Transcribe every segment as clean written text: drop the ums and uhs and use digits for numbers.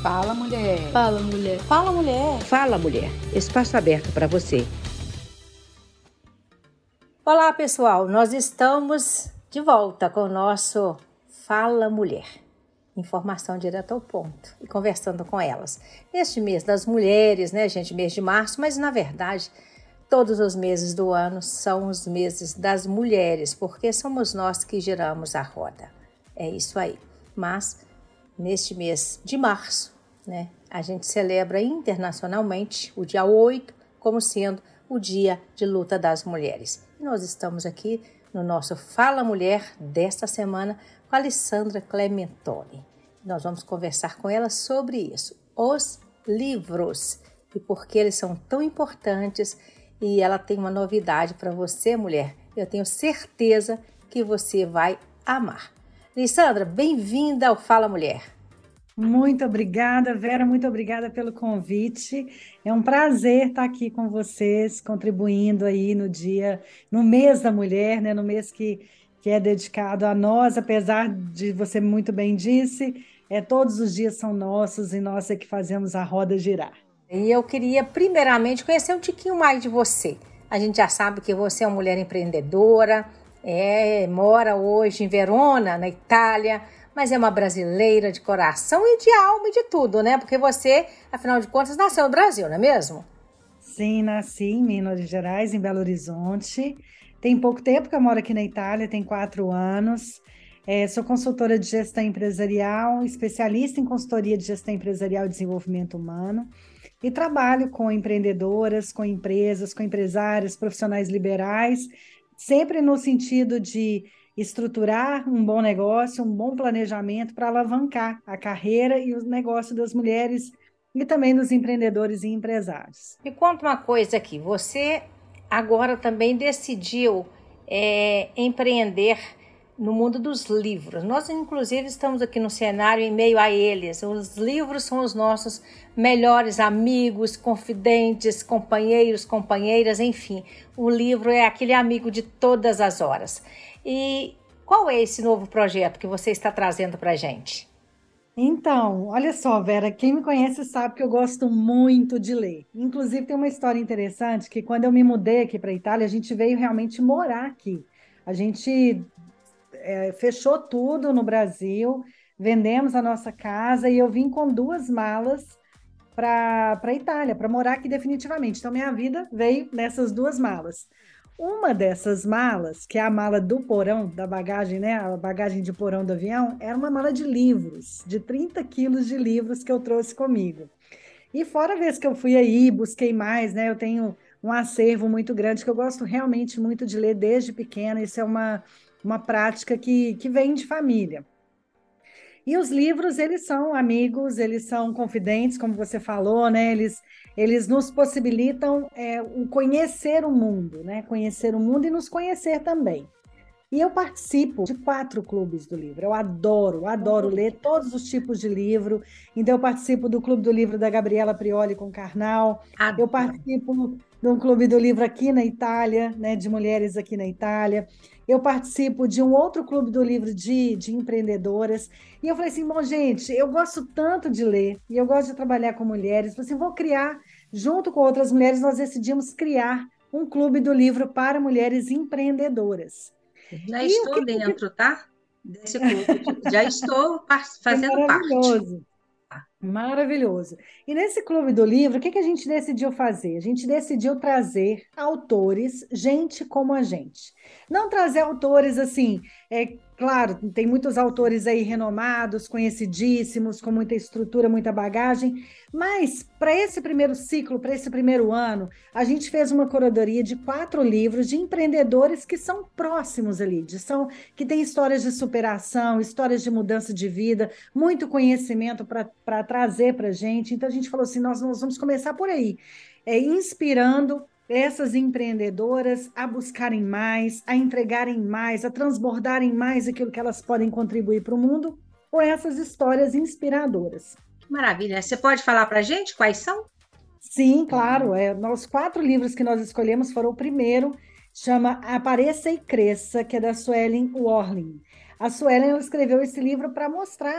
Fala, mulher. Fala, mulher. Fala, mulher. Fala, mulher. Espaço aberto para você. Olá, pessoal. Nós estamos de volta com o nosso Fala, Mulher. Informação direto ao ponto e conversando com elas. Neste mês das mulheres, né, gente? Mês de março, mas na verdade todos os meses do ano são os meses das mulheres, porque somos nós que giramos a roda. É isso aí. Mas neste mês de março, né, a gente celebra internacionalmente o dia 8 como sendo o Dia de Luta das Mulheres. E nós estamos aqui no nosso Fala Mulher desta semana com a Alessandra Clementoni. Nós vamos conversar com ela sobre isso, os livros e por que eles são tão importantes. E ela tem uma novidade para você, mulher. Eu tenho certeza que você vai amar. Alessandra, bem-vinda ao Fala Mulher. Muito obrigada, Vera, muito obrigada pelo convite. É um prazer estar aqui com vocês, contribuindo aí no mês da mulher, né? No mês que é dedicado a nós, apesar de você muito bem disse, todos os dias são nossos e nós é que fazemos a roda girar. E eu queria primeiramente conhecer um tiquinho mais de você. A gente já sabe que você é uma mulher empreendedora, mora hoje em Verona, na Itália, mas é uma brasileira de coração e de alma e de tudo, né? Porque você, afinal de contas, nasceu no Brasil, não é mesmo? Sim, nasci em Minas Gerais, em Belo Horizonte. Tem pouco tempo que eu moro aqui na Itália, tem 4 anos. Sou consultora de gestão empresarial, especialista em consultoria de gestão empresarial e desenvolvimento humano. E trabalho com empreendedoras, com empresas, com empresárias, profissionais liberais, sempre no sentido de estruturar um bom negócio, um bom planejamento para alavancar a carreira e o negócio das mulheres e também dos empreendedores e empresários. Me conta uma coisa aqui, você agora também decidiu empreender no mundo dos livros. Nós, inclusive, estamos aqui no cenário em meio a eles. Os livros são os nossos melhores amigos, confidentes, companheiros, companheiras, enfim. O livro é aquele amigo de todas as horas. E qual é esse novo projeto que você está trazendo para a gente? Então, olha só, Vera, quem me conhece sabe que eu gosto muito de ler. Inclusive, tem uma história interessante que quando eu me mudei aqui para a Itália, a gente veio realmente morar aqui. A gente fechou tudo no Brasil, vendemos a nossa casa e eu vim com 2 malas para a Itália, para morar aqui definitivamente. Então, minha vida veio nessas 2 malas. Uma dessas malas, que é a mala do porão, da bagagem, né? A bagagem de porão do avião, era uma mala de livros, de 30 quilos de livros que eu trouxe comigo. E fora a vez que eu fui aí, busquei mais, né? Eu tenho um acervo muito grande, que eu gosto realmente muito de ler desde pequena. Isso é uma prática que vem de família. E os livros, eles são amigos, eles são confidentes, como você falou, né? Eles nos possibilitam conhecer o mundo, né? Conhecer o mundo e nos conhecer também. E eu participo de 4 clubes do livro. Eu adoro ler todos os tipos de livro. Então, eu participo do Clube do Livro da Gabriela Prioli com Karnal. Eu participo de um Clube do Livro aqui na Itália, né, de mulheres aqui na Itália. Eu participo de um outro Clube do Livro de empreendedoras. E eu falei assim, bom, gente, eu gosto tanto de ler e eu gosto de trabalhar com mulheres. Falei assim, vou criar, junto com outras mulheres, nós decidimos criar um Clube do Livro para mulheres empreendedoras. Já estou dentro, tá? Desse clube. Já estou fazendo parte. Maravilhoso. E nesse Clube do Livro, o que a gente decidiu fazer? A gente decidiu trazer autores, gente como a gente. Não trazer autores assim, claro, tem muitos autores aí renomados, conhecidíssimos, com muita estrutura, muita bagagem, mas para esse primeiro ciclo, para esse primeiro ano, a gente fez uma curadoria de 4 livros de empreendedores que são próximos ali, que têm histórias de superação, histórias de mudança de vida, muito conhecimento para trazer para a gente. Então, a gente falou assim, nós vamos começar por aí, inspirando essas empreendedoras a buscarem mais, a entregarem mais, a transbordarem mais aquilo que elas podem contribuir para o mundo, com essas histórias inspiradoras. Maravilha. Você pode falar para a gente quais são? Sim, claro. Os 4 livros que nós escolhemos foram o primeiro, chama Apareça e Cresça, que é da Suelen Worling. A Suelen escreveu esse livro para mostrar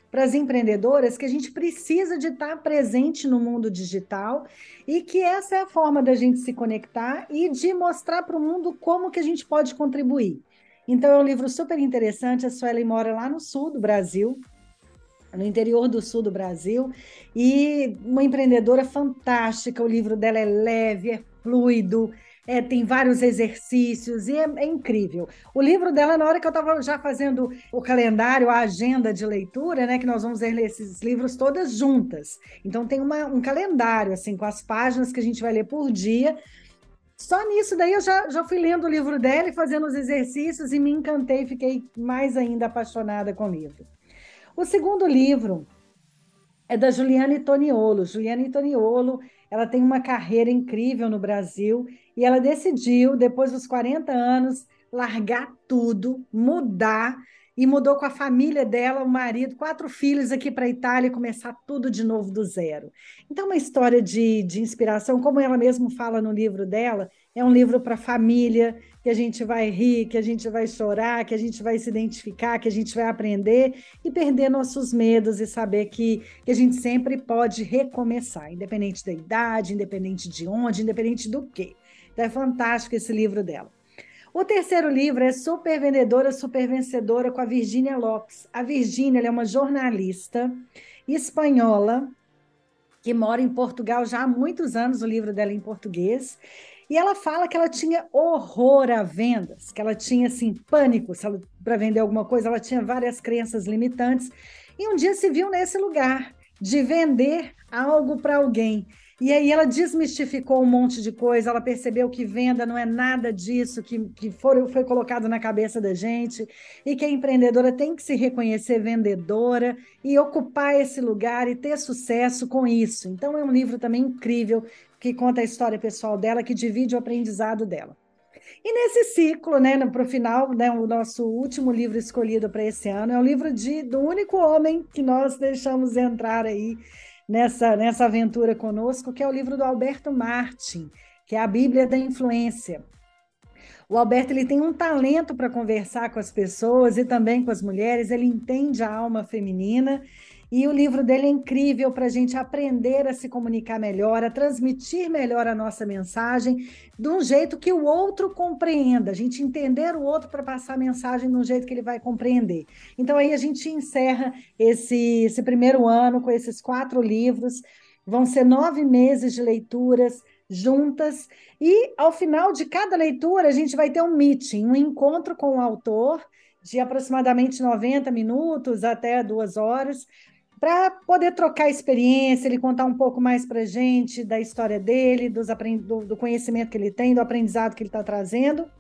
para as empreendedoras que a gente precisa de estar presente no mundo digital e que essa é a forma da gente se conectar e de mostrar para o mundo como que a gente pode contribuir. Então, é um livro super interessante. A Suelen mora lá no sul do Brasil, no interior do sul do Brasil, e uma empreendedora fantástica. O livro dela é leve, é fluido, tem vários exercícios, e é incrível. O livro dela, na hora que eu estava já fazendo o calendário, a agenda de leitura, né, que nós vamos ler esses livros todas juntas. Então, tem um calendário, assim, com as páginas que a gente vai ler por dia. Só nisso daí eu já fui lendo o livro dela e fazendo os exercícios e me encantei, fiquei mais ainda apaixonada com o livro. O segundo livro é da Juliane Toniolo. Juliane Toniolo, ela tem uma carreira incrível no Brasil e ela decidiu, depois dos 40 anos, largar tudo, mudar, e mudou com a família dela, o marido, 4 filhos aqui para a Itália e começar tudo de novo do zero. Então, uma história de inspiração, como ela mesma fala no livro dela, é um livro para a família, que a gente vai rir, que a gente vai chorar, que a gente vai se identificar, que a gente vai aprender e perder nossos medos e saber que a gente sempre pode recomeçar, independente da idade, independente de onde, independente do quê. Então, é fantástico esse livro dela. O terceiro livro é Super Vendedora, Super Vencedora, com a Virgínia Lopes. A Virgínia, ela é uma jornalista espanhola que mora em Portugal já há muitos anos. O livro dela é em português. E ela fala que ela tinha horror a vendas, que ela tinha, assim, pânico para vender alguma coisa, ela tinha várias crenças limitantes. E um dia se viu nesse lugar de vender algo para alguém. E aí ela desmistificou um monte de coisa, ela percebeu que venda não é nada disso que foi colocado na cabeça da gente, e que a empreendedora tem que se reconhecer vendedora e ocupar esse lugar e ter sucesso com isso. Então, é um livro também incrível, que conta a história pessoal dela, que divide o aprendizado dela. E nesse ciclo, né, para o final, né, o nosso último livro escolhido para esse ano é o livro do único homem que nós deixamos entrar aí nessa aventura conosco, que é o livro do Alberto Martin, que é a Bíblia da Influência. O Alberto, ele tem um talento para conversar com as pessoas e também com as mulheres, ele entende a alma feminina, e o livro dele é incrível para a gente aprender a se comunicar melhor, a transmitir melhor a nossa mensagem, de um jeito que o outro compreenda, a gente entender o outro para passar a mensagem de um jeito que ele vai compreender. Então, aí a gente encerra esse primeiro ano com esses 4 livros, vão ser 9 meses de leituras juntas, e ao final de cada leitura a gente vai ter um meeting, um encontro com o autor, de aproximadamente 90 minutos até 2 horas, para poder trocar experiência, ele contar um pouco mais para a gente da história dele, do conhecimento que ele tem, do aprendizado que ele está trazendo,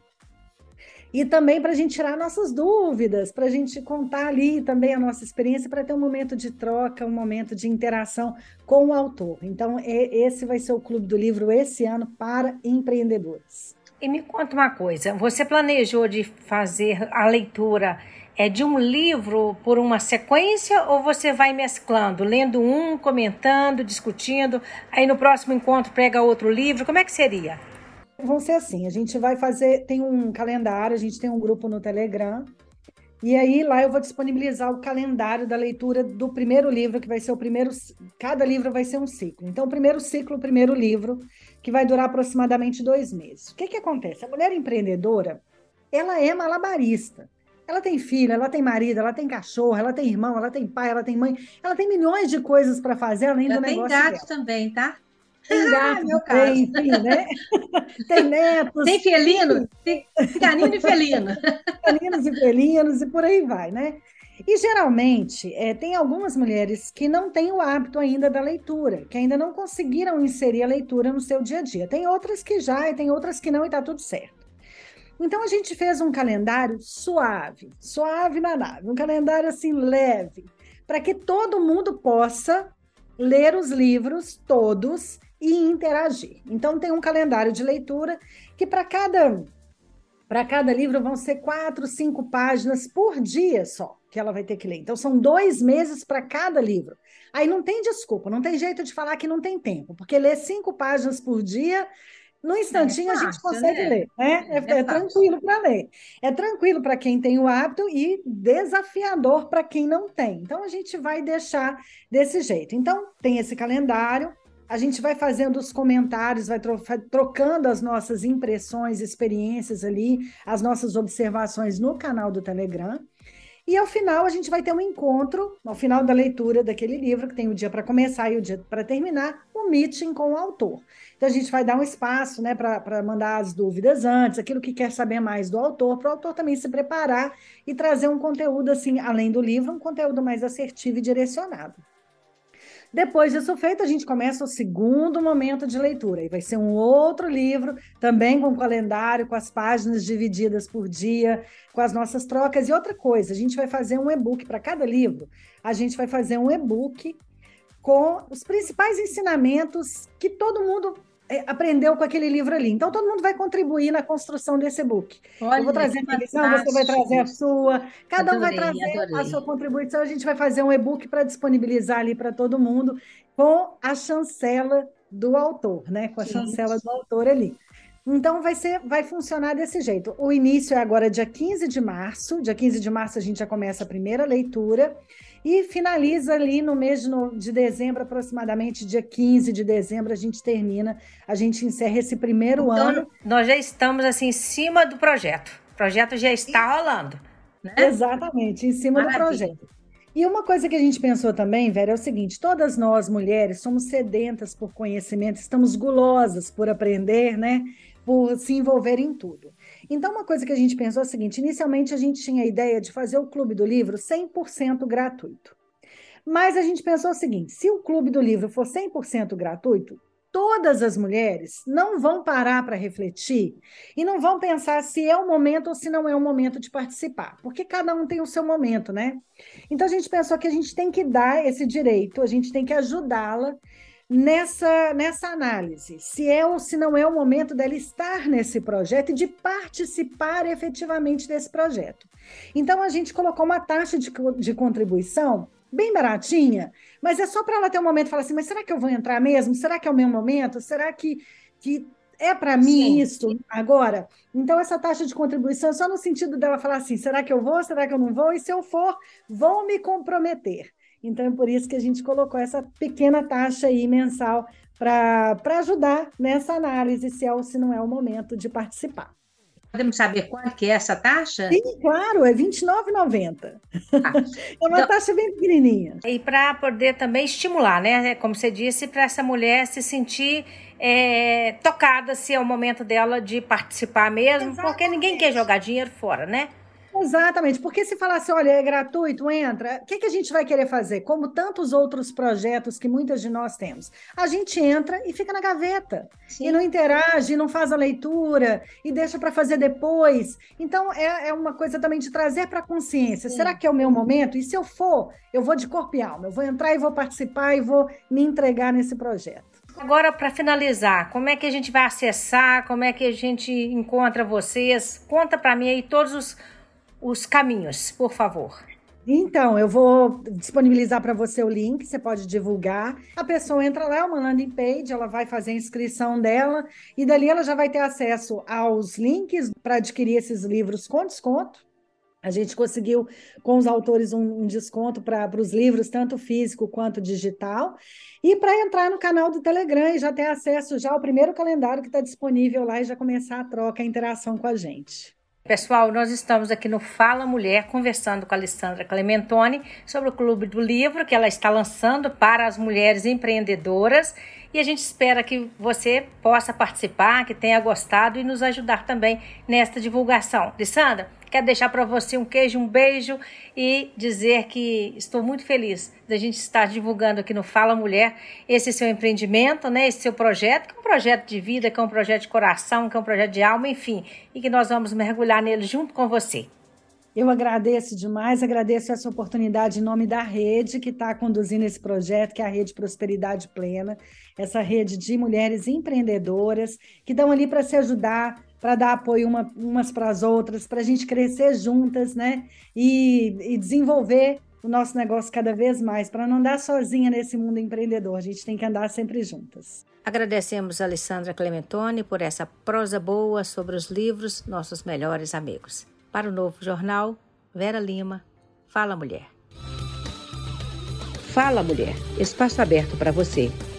e também para a gente tirar nossas dúvidas, para a gente contar ali também a nossa experiência, para ter um momento de troca, um momento de interação com o autor. Então, esse vai ser o Clube do Livro esse ano para empreendedores. E me conta uma coisa, você planejou de fazer a leitura de um livro por uma sequência, ou você vai mesclando, lendo um, comentando, discutindo, aí no próximo encontro pega outro livro? Como é que seria? Vão ser assim, a gente vai fazer, tem um calendário, a gente tem um grupo no Telegram, e aí lá eu vou disponibilizar o calendário da leitura do primeiro livro, que vai ser o primeiro, cada livro vai ser um ciclo. Então, o primeiro ciclo, o primeiro livro, que vai durar aproximadamente 2 meses. O que acontece? A mulher empreendedora, ela é malabarista. Ela tem filho, ela tem marido, ela tem cachorro, ela tem irmão, ela tem pai, ela tem mãe, ela tem milhões de coisas para fazer além do negócio dela. Tem gato também, tá? Tem gato, tem, enfim, né? Tem netos. Tem felino, tem canino e felino. Caninos e felinos e por aí vai, né? E geralmente tem algumas mulheres que não têm o hábito ainda da leitura, que ainda não conseguiram inserir a leitura no seu dia a dia. Tem outras que já e tem outras que não, e tá tudo certo. Então, a gente fez um calendário suave na nave, um calendário assim leve, para que todo mundo possa ler os livros todos e interagir. Então, tem um calendário de leitura que para cada livro vão ser 4, 5 páginas por dia só que ela vai ter que ler. Então, são 2 meses para cada livro. Aí não tem desculpa, não tem jeito de falar que não tem tempo, porque ler 5 páginas por dia No É instantinho a gente fácil, consegue né? ler, né? É É fácil. tranquilo para ler. É tranquilo para quem tem o hábito e desafiador para quem não tem. Então a gente vai deixar desse jeito. Então tem esse calendário, a gente vai fazendo os comentários, vai trocando as nossas impressões, experiências ali, as nossas observações no canal do Telegram. E ao final a gente vai ter um encontro, ao final da leitura daquele livro, que tem o dia para começar e o dia para terminar, um meeting com o autor. Então a gente vai dar um espaço, né, para mandar as dúvidas antes, aquilo que quer saber mais do autor, para o autor também se preparar e trazer um conteúdo assim, além do livro, um conteúdo mais assertivo e direcionado. Depois disso feito, a gente começa o segundo momento de leitura, e vai ser um outro livro, também com calendário, com as páginas divididas por dia, com as nossas trocas. E outra coisa, a gente vai fazer um e-book para cada livro, a gente vai fazer um e-book com os principais ensinamentos que todo mundo aprendeu com aquele livro ali. Então, todo mundo vai contribuir na construção desse e-book. Eu vou Olha, trazer que a minha visão, você vai fantástico trazer a isso. sua, cada um vai Adorei, trazer a adorei. sua contribuição, a gente vai fazer um e-book para disponibilizar ali para todo mundo, com a chancela do autor, né? Com a Sim. chancela do autor ali. Então, vai funcionar desse jeito. O início é agora dia 15 de março. Dia 15 de março a gente já começa a primeira leitura e finaliza ali no mês de dezembro, aproximadamente dia 15 de dezembro, a gente encerra esse primeiro Então, ano. nós já estamos assim em cima do projeto. O projeto já está rolando, né? Exatamente, em cima do Maravilha. projeto. E uma coisa que a gente pensou também, Vera, é o seguinte: todas nós mulheres somos sedentas por conhecimento, estamos gulosas por aprender, né? Por se envolver em tudo. Então, uma coisa que a gente pensou é o seguinte: inicialmente a gente tinha a ideia de fazer o Clube do Livro 100% gratuito. Mas a gente pensou o seguinte: se o Clube do Livro for 100% gratuito, todas as mulheres não vão parar para refletir e não vão pensar se é o momento ou se não é o momento de participar, porque cada um tem o seu momento, né? Então a gente pensou que a gente tem que dar esse direito, a gente tem que ajudá-la nessa análise, se é ou se não é o momento dela estar nesse projeto e de participar efetivamente desse projeto. Então a gente colocou uma taxa de contribuição bem baratinha, mas é só para ela ter um momento e falar assim: mas será que eu vou entrar mesmo? Será que é o meu momento? Será que é para mim Sim. isso agora? Então, essa taxa de contribuição é só no sentido dela falar assim: será que eu vou? Será que eu não vou? E se eu for, vou me comprometer. Então, é por isso que a gente colocou essa pequena taxa aí mensal para ajudar nessa análise se é ou se não é o momento de participar. Podemos saber quanto que é essa taxa? Sim, claro, é R$ 29,90. Ah, É uma então, taxa bem pequenininha. E para poder também estimular, né? Como você disse, para essa mulher se sentir tocada se é o momento dela de participar mesmo, porque ninguém quer Exatamente. jogar dinheiro fora, né? Exatamente, porque se falasse, olha, é gratuito, entra, o que a gente vai querer fazer? Como tantos outros projetos que muitas de nós temos. A gente entra e fica na gaveta, e não sim, interage, não faz a leitura, e deixa para fazer depois. Então, é uma coisa também de trazer para a consciência. Será sim. que é o meu momento? E se eu for, eu vou de corpo e alma, eu vou entrar e vou participar e vou me entregar nesse projeto. Agora, para finalizar, como é que a gente vai acessar? Como é que a gente encontra vocês? Conta para mim aí todos os caminhos, por favor. Então, eu vou disponibilizar para você o link, você pode divulgar. A pessoa entra lá, é uma landing page, ela vai fazer a inscrição dela, e dali ela já vai ter acesso aos links para adquirir esses livros com desconto. A gente conseguiu, com os autores, um desconto para os livros, tanto físico quanto digital. E para entrar no canal do Telegram e já ter acesso já ao primeiro calendário que está disponível lá e já começar a troca, a interação com a gente. Pessoal, nós estamos aqui no Fala Mulher conversando com a Alessandra Clementoni sobre o Clube do Livro que ela está lançando para as mulheres empreendedoras e a gente espera que você possa participar, que tenha gostado e nos ajudar também nesta divulgação. Alessandra, quero deixar para você um queijo, um beijo e dizer que estou muito feliz da gente estar divulgando aqui no Fala Mulher esse seu empreendimento, né? Esse seu projeto, que é um projeto de vida, que é um projeto de coração, que é um projeto de alma, enfim, e que nós vamos mergulhar nele junto com você. Eu agradeço demais, agradeço essa oportunidade em nome da rede que está conduzindo esse projeto, que é a Rede Prosperidade Plena, essa rede de mulheres empreendedoras que estão ali para se ajudar, para dar apoio umas para as outras, para a gente crescer juntas, né? E desenvolver o nosso negócio cada vez mais, para não andar sozinha nesse mundo empreendedor. A gente tem que andar sempre juntas. Agradecemos a Alessandra Clementoni por essa prosa boa sobre os livros Nossos Melhores Amigos. Para o Novo Jornal, Vera Lima, Fala Mulher. Fala Mulher, espaço aberto para você.